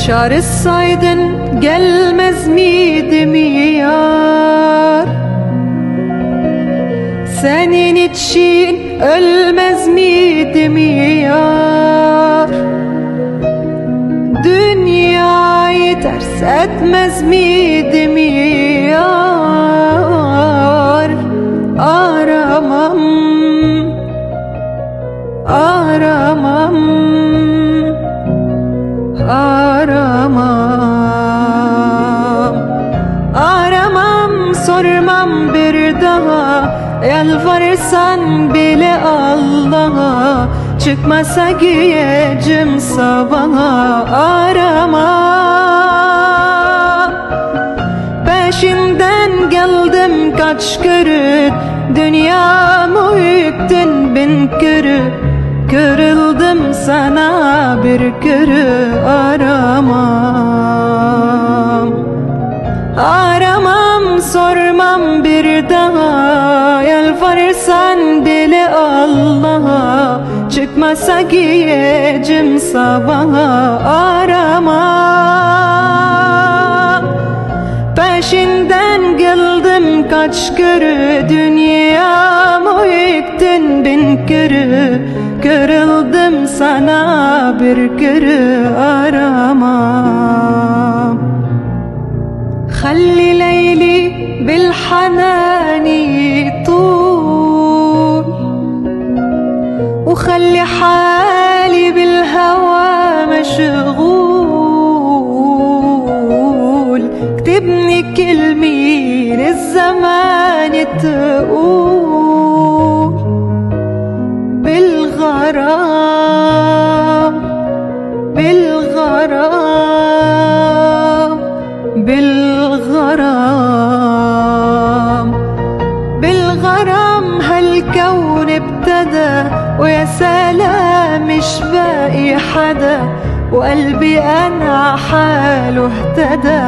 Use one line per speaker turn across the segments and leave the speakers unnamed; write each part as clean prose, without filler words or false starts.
Çağırsaydın gelmez miydim yar? Senin için ölmez miydim yar? Dünyayı ters etmez miydim yar? Aramam, aramam, aramam, aramam, sormam bir daha. Yalvarsan bile Allah'a, çıkmasa giyeceğim sabaha. Aramam, peşinden geldim kaç kere, dünyamı yıktın bin kere. Kırıldım sana bir kere. Aramam, aramam, sormam bir daha. Yalvarırsan dile Allah'a, çıkmasa giyeceğim sabaha. Aramam, peşinden geldim kaç kere, dünyamı yıktın bin kere. Kırıldım sana bir kere. Aramam. خلي ليلي بالحنان يطول، وخلي حالي بالهوى مشغول. اكتبني كلمة للزمان تقول بالغرام، بالغرام، بالغرام، بالغرام. هالكون ابتدى ويا سلام مش باقي حدا، وقلبي أنا حاله اهتدى.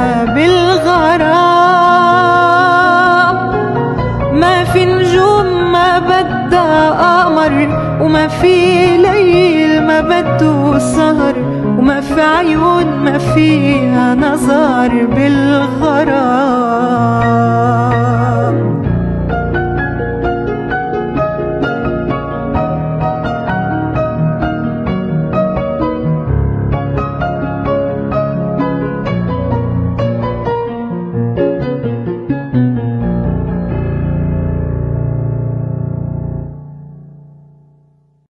بالغرام ما في نجوم ما بدها قمر، وما في ليل ما بده سهر، وما في عيون ما فيها نظر. بالغرام.